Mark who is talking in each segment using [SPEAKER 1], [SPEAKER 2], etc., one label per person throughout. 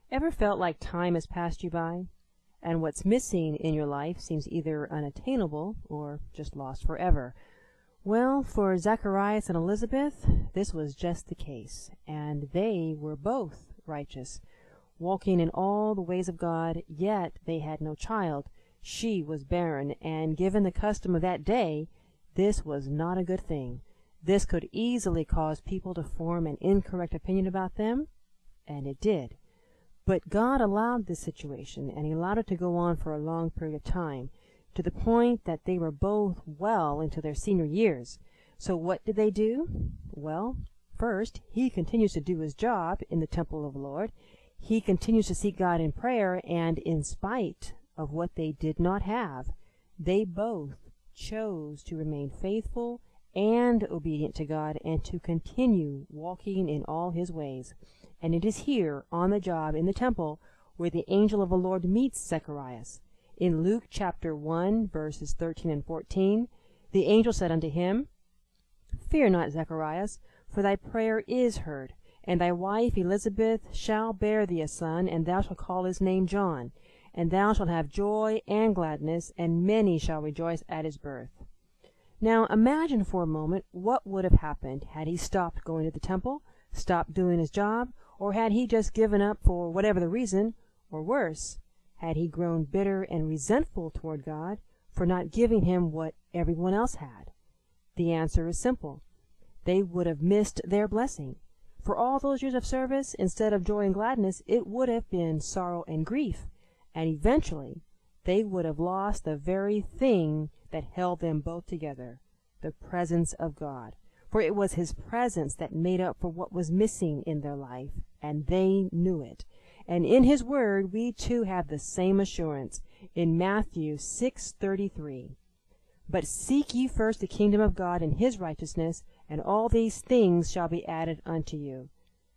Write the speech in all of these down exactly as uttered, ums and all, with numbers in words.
[SPEAKER 1] Ever felt like time has passed you by, and what's missing in your life seems either unattainable or just lost forever? Well, for Zacharias and Elizabeth, this was just the case, and they were both righteous, walking in all the ways of God, yet they had no child. She was barren, and given the custom of that day, this was not a good thing. This could easily cause people to form an incorrect opinion about them, and it did. But God allowed this situation, and he allowed it to go on for a long period of time, to the point that they were both well into their senior years. So what did they do? Well, first, he continues to do his job in the temple of the Lord. He continues to seek God in prayer, and in spite of what they did not have, they both chose to remain faithful and obedient to God and to continue walking in all his ways. And it is here, on the job in the temple, where the angel of the Lord meets Zacharias. In Luke chapter one, verses thirteen and fourteen, the angel said unto him, Fear not, Zacharias, for thy prayer is heard, and thy wife Elizabeth shall bear thee a son, and thou shalt call his name John. And thou shalt have joy and gladness, and many shall rejoice at his birth. Now imagine for a moment what would have happened had he stopped going to the temple, stopped doing his job, or had he just given up for whatever the reason, or worse, had he grown bitter and resentful toward God for not giving him what everyone else had? The answer is simple. They would have missed their blessing. For all those years of service, instead of joy and gladness, it would have been sorrow and grief, and eventually they would have lost the very thing that held them both together, the presence of God. For it was his presence that made up for what was missing in their life, and they knew it. And in his word we too have the same assurance in Matthew six thirty-three. But seek ye first the kingdom of God and his righteousness, and all these things shall be added unto you.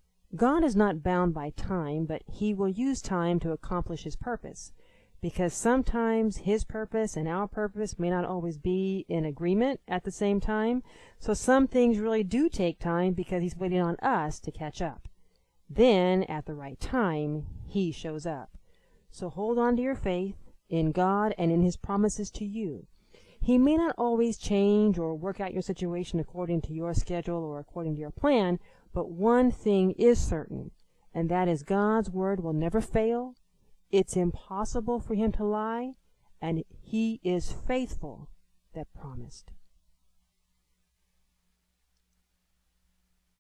[SPEAKER 1] God is not bound by time, but he will use time to accomplish his purpose, because sometimes his purpose and our purpose may not always be in agreement at the same time. So some things really do take time because he's waiting on us to catch up. Then, at the right time, he shows up. So hold on to your faith in God and in his promises to you. He may not always change or work out your situation according to your schedule or according to your plan, but one thing is certain, and that is God's word will never fail. It's impossible for him to lie, and he is faithful that promised.